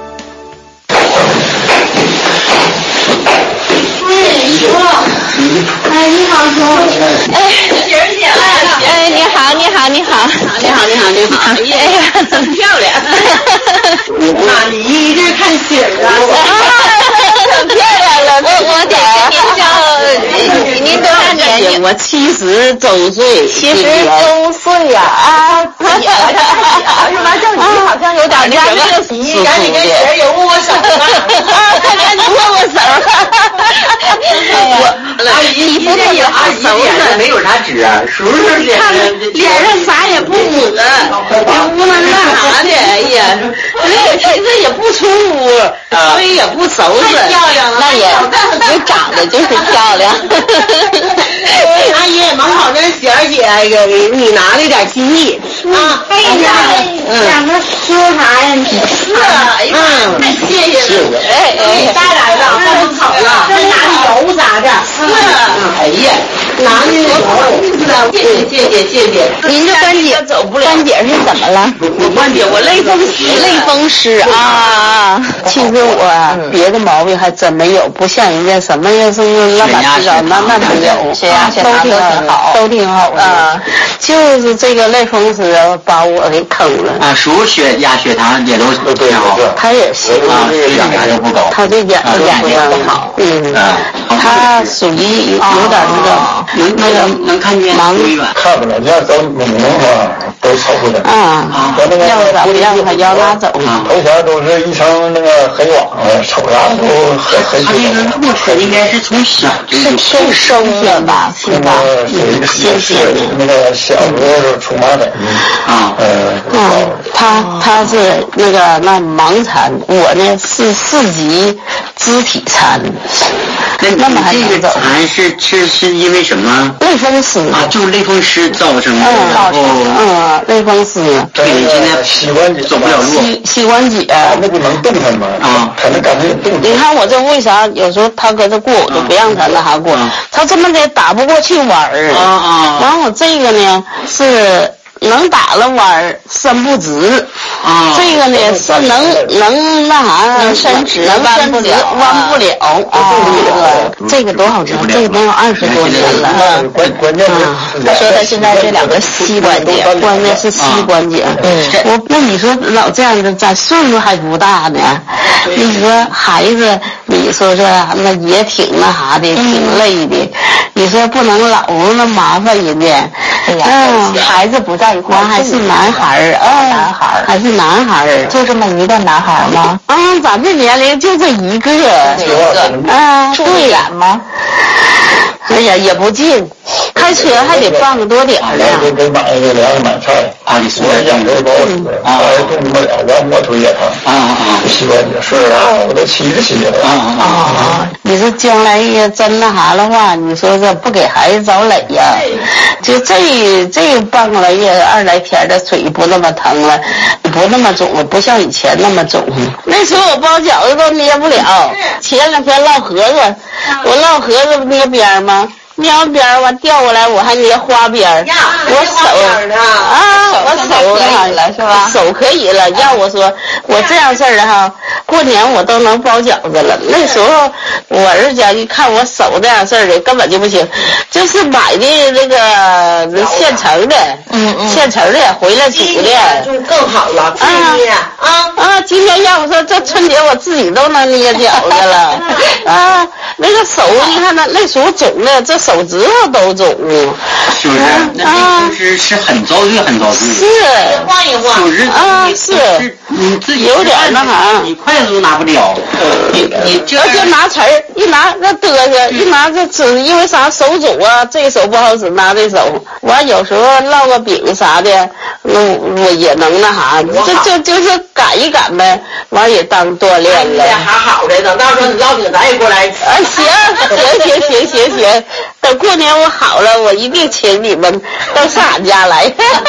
哎，你好，叔。哎，姐儿姐来了。哎，你好，你好，你好， 你好，你好，你好。 哎呀，真漂亮。 妈，你一直看喜儿啊。 很漂亮了。我我得跟您叫，您多大年纪？ 我七十周岁。 七十周岁呀！啊，你为什么叫你好像有点年纪？ 你赶紧跟喜儿也握握手吧。 啊，快赶紧握握手。 我阿姨，你这也阿姨脸上没有啥痣啊，叔叔脸上脸上啥也不抹，也无能那啥的，哎呀，其实也不出污，所以也不收拾，太漂亮了。 那也，你长得就是漂亮。 阿姨也蛮好，跟喜儿姐给你拿了点心意啊。哎呀，咱们说啥呀？是啊，哎呀，太谢谢了。哎哎，带来的，太好了，这拿油啥的。是，哎呀，拿的油，谢谢谢谢谢谢。 您这关节走不了， 关节是怎么了？ 我关节我类风湿， 类风湿啊。 其实我别的毛病还真没有，不像人家什么呀，是乱七八糟，那那没有， 血压血糖都挺好， 都挺好的。就是这个类风湿把我给坑了。 啊，叔血压血糖也都挺好， 他也行啊，血压就不高， 他这眼眼睛不好， 嗯，他属于有点那个那个能看见盲看不了，你要走农农话都瞅不得。 啊，要咋不让他要拉走？ 头前都是一层那个黑网，瞅啥都黑黑。 他这个过程应该是从小是天生的吧？是吧？ 谢谢。那个小时候出麻疹啊， 嗯，他他是那个那盲残，我呢是四级肢体残。 那么还这个残是是是因为什么？ 类风湿啊，就是类风湿造成的。 嗯嗯，类风湿。 对，现在膝关节走不了路。 膝膝关节。 那不能动弹吗？啊，他那感觉动。 你看我这为啥有时候他搁这过，我就不让他那啥过，他这么的打不过去弯儿。 啊啊。 然后我这个呢是能打了弯儿，伸不直。 啊。 这个呢是能能那啥， 能伸直， 能伸直，弯不了。啊。这个多少年？这个能有二十多年了。 关关键是， 他说他现在这两个膝关节， 关键是膝关节。嗯。我那你说老这样的，咱岁数还不大呢。你说孩子，你说这那也挺那啥的，挺累的。你说不能老那麻烦人家。 哎呀， 嗯，孩子不在一块儿，还是男孩儿啊， 男孩儿还是男孩儿， 就这么一个男孩吗？ 嗯，咱这年龄就这一个， 一个啊， 住得远吗？ 哎呀，也不近，开车还得半个多点呢。 给给买一个粮食买菜， 啊，你说我养这不好使，啊，动不了，我摩托也疼， 啊啊， 膝关节是啊，我都七十七了， 啊啊啊！ 你说将来也真那啥的话，你说这不给孩子找累呀？就这这半个来月、二来天的腿不那么疼了，不那么肿了，不像以前那么肿。那时候我包饺子都捏不了，前两天烙盒子，我烙盒子不捏边吗？捏完边儿完掉过来，我还捏花边儿。我手啊，我手了是吧？ 手可以了。要我说，我这样事儿的哈，过年我都能包饺子了。那时候我儿子家一看我手这样事儿的，根本就不行，就是买的那个现成的，嗯嗯，现成的回来煮的， 就更好了。 啊啊啊！今天要我说这春节我自己都能捏饺子了啊！ 那个手，你看那那手肿的，这手指头都肿， 是不是？那就是是很遭罪，很遭罪。 是， 晃一晃啊，是， 你自己有点那啥， 你筷子都拿不了，你你这就拿词儿一拿那嘚瑟，一拿这指，因为啥手肿啊，这手不好使，拿这手。完有时候烙个饼啥的，嗯，我也能那啥，这就就是赶一赶呗，完也当锻炼了。 好好的，等到时候你烙饼咱也过来。 啊，行行行行行行，等过年我好了，我一定请你们到上俺家来。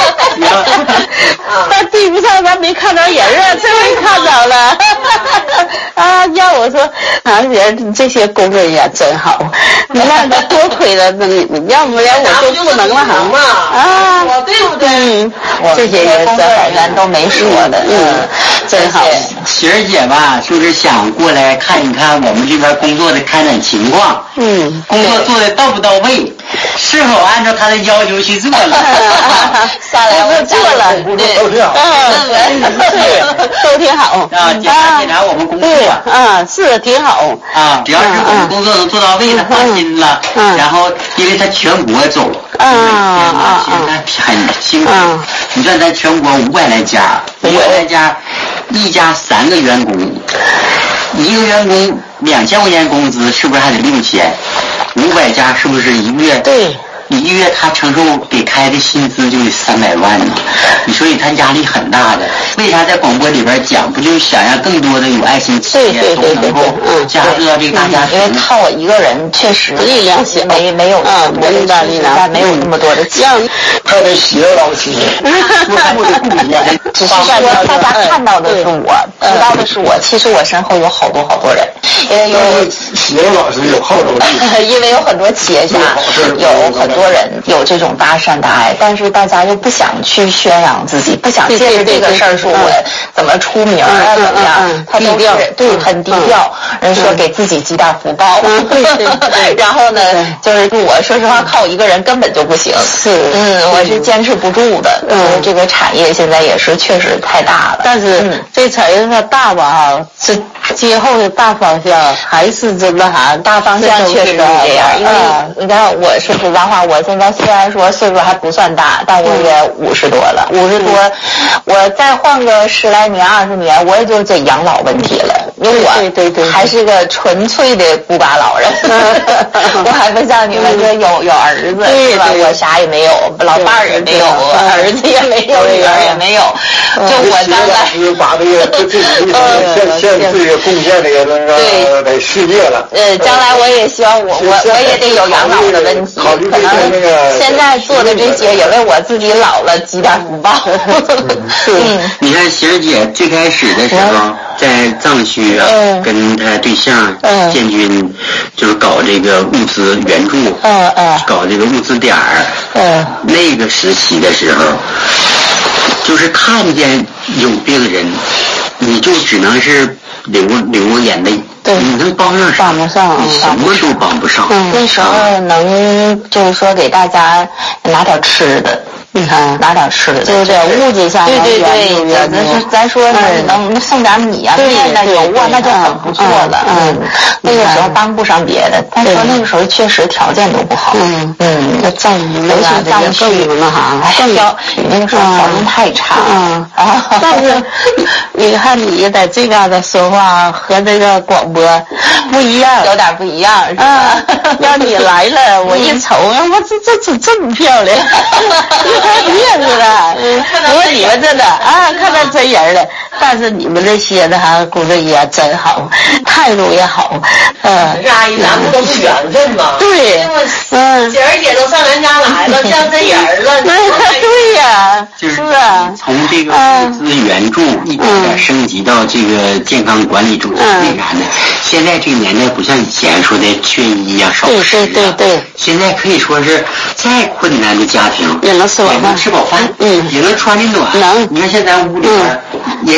但对不上，咱没看着人啊，这回看着了。啊，要我说，啊，人这些工人呀真好，你看他多亏了你们，要不然我就不能了哈。啊， 对不对？ 嗯，这些人工作人员都没说的， 嗯，真好。 喜儿姐吧，就是想过来看一看我们这边工作的开展情况， 嗯， 工作做的到不到位，是否按照他的要求去做了？ 上来我做了，对， 都挺好， 嗯，是都挺好啊，检查检查我们工作啊，是挺好啊，只要是我们工作能做到位了，放心了。然后，因为他全国走， 啊啊现在很辛苦。你看咱全国五百来家，五百来家，一家三个员工，一个员工两千块钱工资，是不是还得六千？五百家是不是一个月？ 对。 一个月他承受给开的薪资就得三百万呢，你所以他压力很大的。为啥在广播里边讲，不就是想让更多的有爱心企业都能够加入这个大家庭？ 因为靠我一个人确实力量小， 没没有啊，没大力量， 没有那么多的钱。 他得写老师，我的贡献。 只是说大家看到的是我，知道的是我，其实我身后有好多好多人，因为有写老师有好多人， 因为有很多企业家，有很多人有这种大善大爱，但是大家又不想去宣扬自己，不想借着这个事儿说我怎么出名啊，怎么样，他都是对很低调。人说给自己积大福报， 对对对。 然后呢，就是我说实话，靠我一个人根本就不行。 是， 嗯，我是坚持不住的。嗯，这个产业现在也是确实太大了。 但是这产业它大吧哈，这今后的大方向还是真的哈， 大方向确实是这样。因为你看，我说实在话，我现在虽然说岁数还不算大，但我也五十多了，五十多，我再换个十来年、二十年，我也就这养老问题了。因为我对对对还是个纯粹的孤寡老人，我还不像你们这有有儿子是吧？我啥也没有，老伴儿也没有，儿子也没有，女儿也没有。就我将来把这个自己献献自己贡献这个那个给世界了。 呃，将来我也希望我我我也得有养老的问题，可能现在做的这些也为我自己老了积点福报。 嗯，你看喜儿姐最开始的时候在藏区啊，跟她对象建军就是搞这个物资援助， 嗯嗯， 搞这个物资点儿， 嗯， 那个时期的时候，就是看见有病人，你就只能是流流眼泪。 对， 你能帮上啥？ 帮不上， 你什么都帮不上。 嗯，那时候能就是说给大家拿点吃的。你看，拿点吃的， 就是在物质上， 对对对，咱说咱说能送点米啊、面啊、油啊，那就很不错了。嗯，那个时候帮不上别的，但是那个时候确实条件都不好。 嗯嗯， 那藏区尤其藏区那哈， 更条那个时候条件太差。 嗯啊，但是你看你在这嘎达说话和这个广播不一样， 有点不一样，是吧？ 要你来了，我一瞅，我这这这这么漂亮。看面似的，不过你们真的啊，看到真人了。但是你们这些的哈，工作也真好，态度也好，嗯。 这阿姨，咱们都是缘分嘛。 对，嗯。 姐儿姐都上咱家来了，像真人了。 对呀， 就是啊。 从这个物资援助一点点升级到这个健康管理中心，为啥呢？现在这个年代不像以前说的缺衣呀、少食啊。 对对对。 现在可以说是再困难的家庭也能吃饱饭， 吃饱饭， 嗯， 也能穿的暖。 能。 你看现在屋里边也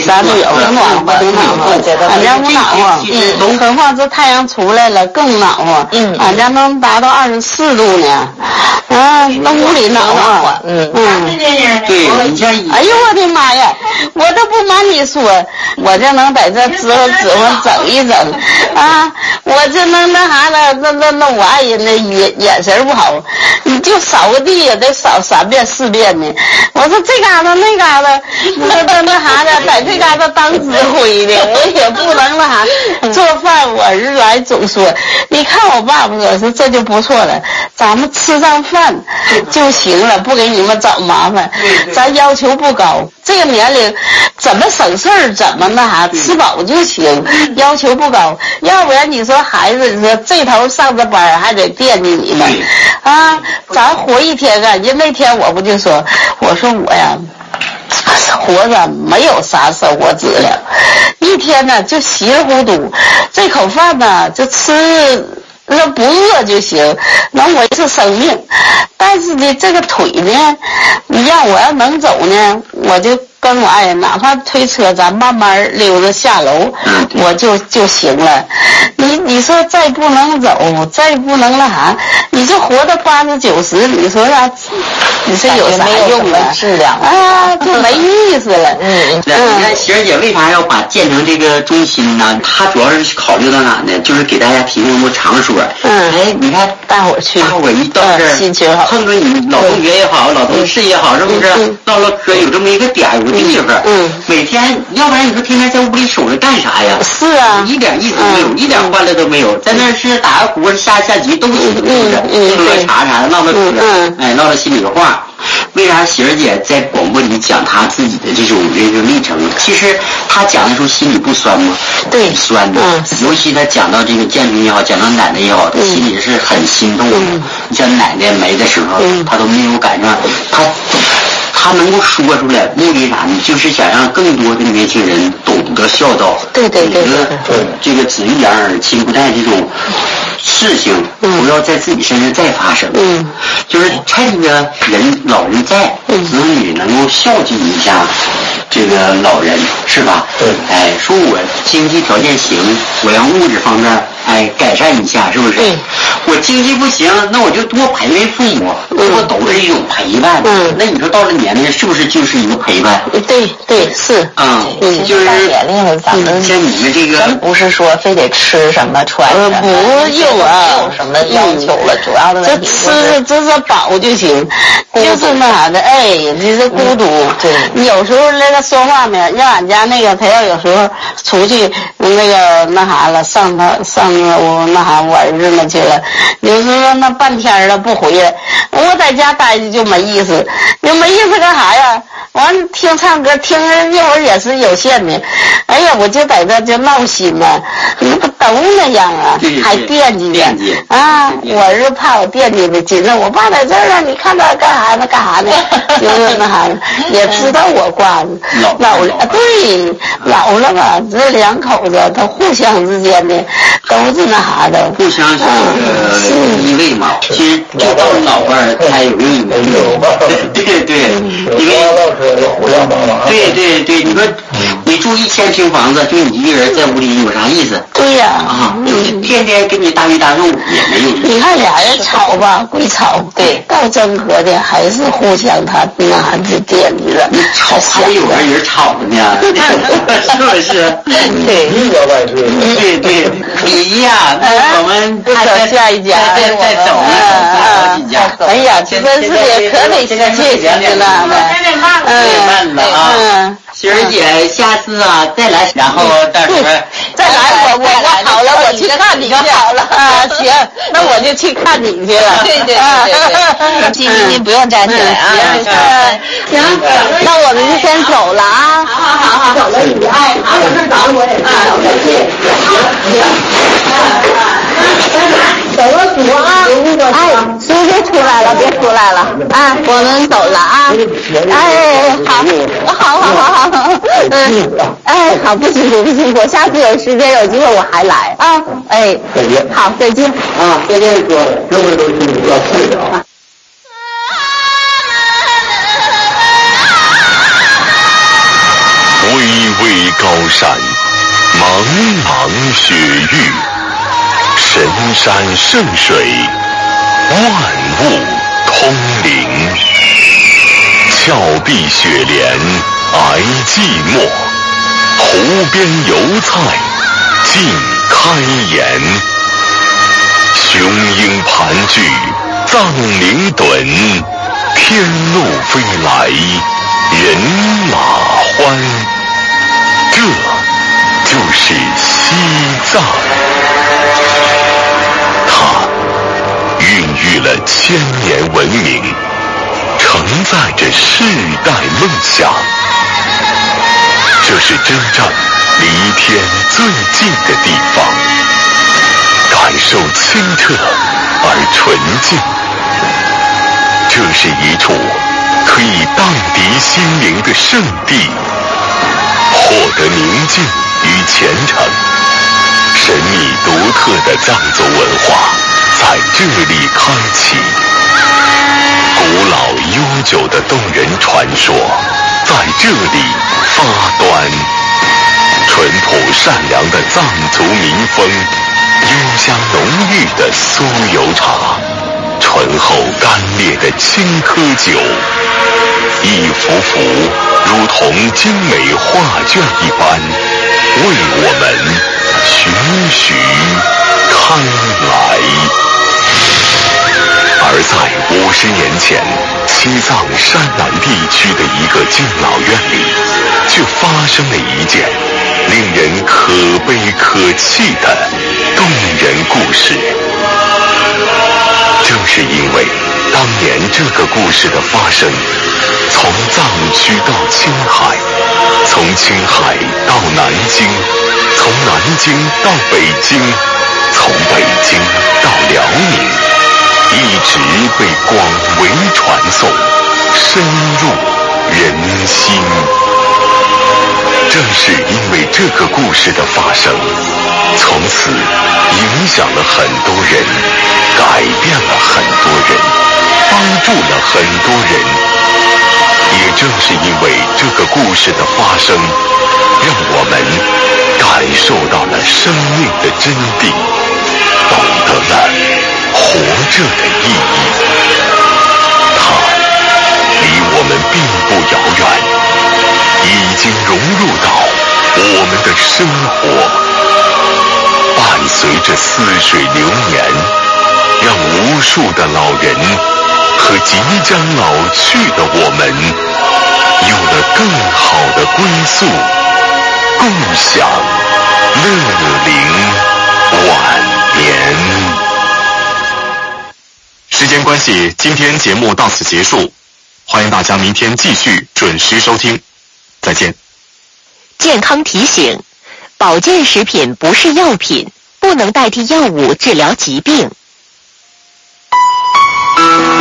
咱们有个暖和，挺暖和，俺家不暖和，嗯，何况这太阳出来了更暖和，嗯，俺家能达到二十四度呢，啊，那屋里暖和，嗯嗯， 对，你像， 哎呦我的妈呀，我都不瞒你说，我这能在这指挥指挥整一整，啊，我这能那啥了，那那那我爱人的眼眼神不好，你就扫个地也得扫三遍四遍呢，我说这嘎达那嘎达，那那那啥的，在这嘎达当指挥的，我也不能那啥做饭，我儿子来总说，你看我爸爸说这就不错了，咱们吃上饭就行了，不给你们找麻烦，咱要求不高，这个年龄怎么省事儿怎么那啥，吃饱就行，要求不高，要不然你说孩子，你说这头上着班还得惦记你们，啊，咱活一天啊，人那天我不就说，我说我呀。活着没有啥生活质量，一天呢就稀里糊涂，这口饭呢就吃，那不饿就行，能维持生命。但是呢，这个腿呢，你让我要能走呢，我就跟我爱人哪怕推车，咱慢慢溜着下楼，我就就行了。你你说再不能走，再不能那啥，你就活到八十九十，你说啥？你说有啥用啊？质量啊，就没意思了。 嗯嗯。你看喜儿姐为啥要把建成这个中心呢？她主要是考虑到哪呢？就是给大家提供个场所。嗯。哎，你看大伙儿去， 大伙儿一到这儿， 心情好， 碰着你老同学也好，老同事也好，是不是？唠唠嗑，有这么一个点，有个地方。嗯。每天，要不然你说天天在屋里守着干啥呀？ 是啊。 一点意思没有，一点欢乐都没有，在那是打个鼓，下下棋都行，是不是？喝喝茶啥的，唠唠嗑，哎，唠唠心里话。为啥喜儿姐在广播里讲她自己的这种人生历程？其实她讲的时候心里不酸吗？ 对， 酸的。嗯。尤其她讲到这个建平也好，讲到奶奶也好，她心里是很心动的。嗯。你像奶奶没的时候，她都没有赶上，她她能够说出来，目的啥呢？就是想让更多的年轻人懂得孝道， 对对对， 懂得这个子欲养而亲不待这种事情不要在自己身上再发生。嗯，就是趁着人老人在，子女能够孝敬一下这个老人，是吧？对。哎，说我经济条件行，我让物质方面哎改善一下，是不是？对。我经济不行，那我就多陪陪父母，这都是一种陪伴。嗯。那你说到了年龄，是不是就是一个陪伴？ 对对是。 啊，就是年龄了，咱们像你们这个， 真不是说非得吃什么穿什么， 不用啊， 没有什么要求了，主要的问题这吃这这饱就行，就是那啥的，哎，你这孤独。对。你有时候那个说话呢，让俺家那个他要有时候出去那个那啥了，上他上我那啥我儿子那去了，有时候那半天了不回来，我在家待着就没意思，你没意思干啥呀？完听唱歌听一会儿也是有限的，哎呀，我就在这就闹心呐，你不都那样啊？还惦记惦记啊！我儿子怕我惦记的，紧着我爸在这儿啊，你看他干啥呢？干啥呢？就是那啥，也知道我挂着老了，对，老了吧？这两口子他互相之间的都是那啥的， 互相是呃依偎嘛。其实就到老伴才有意义。对对，因为对对对，你说你住一千平房子，就你一个人在屋里有啥意思？ 对呀， 啊，天天跟你大鱼大肉也没有意思。 你看俩人吵吧，归吵，对，到真和的还是互相他那这惦记着。 你吵还有个人吵呢，是不是？ 对， 对对，你呀，那我们再下一家， 再再走一走，再好几家。 哎呀，真是也可得谢谢你了， 嗯，慢了啊。喜儿姐，下次啊再来，然后到时候再来，我我我好了，我去看你就好了啊。行，那我就去看你去了。 对对对对，今天您不用站起来啊。 行，那我们就先走了啊。 好好好好，走了你哎，好有事找我也啊，再见。行行，走了数啊。 哎，叔叔出来了，别出来了啊，我们走了啊。哎，好，好好好好。嗯，哎，好，不辛苦不辛苦，下次有时间有机会我还来啊。哎， 再见。 好，再见啊，再见哥，各位都辛苦了，谢谢啊。 人巍巍高山，茫茫雪域，神山圣水，万物通灵。峭壁雪莲挨寂寞，湖边油菜尽开颜。雄鹰盘踞藏灵墩，天路飞来人马欢。这就是西藏，它孕育了千年文明，承载着世代梦想。这是真正离天最近的地方，感受清澈而纯净。这是一处可以荡涤心灵的圣地，获得宁静与虔诚。神秘独特的藏族文化在这里开启，古老悠久的动人传说在这里发端。淳朴善良的藏族民风，幽香浓郁的酥油茶，醇厚干烈的青稞酒，一幅幅如同精美画卷一般，为我们徐徐开来。而在五十年前，西藏山南地区的一个敬老院里，却发生了一件令人可悲可泣的动人故事。正是因为当年这个故事的发生，从藏区到青海，从青海到南京，从南京到北京，从北京到辽宁，一直被广为传颂，深入人心。正是因为这个故事的发生，从此影响了很多人，改变了很多人，帮助了很多人。也正是因为这个故事的发生，让我们感受到了生命的真谛，懂得了活着的意义。它离我们并不遥远，已经融入到我们的生活，伴随着似水流年，让无数的老人和即将老去的我们有了更好的归宿，共享乐龄晚年。 时间关系，今天节目到此结束，欢迎大家明天继续准时收听，再见。 健康提醒：保健食品不是药品，不能代替药物治疗疾病。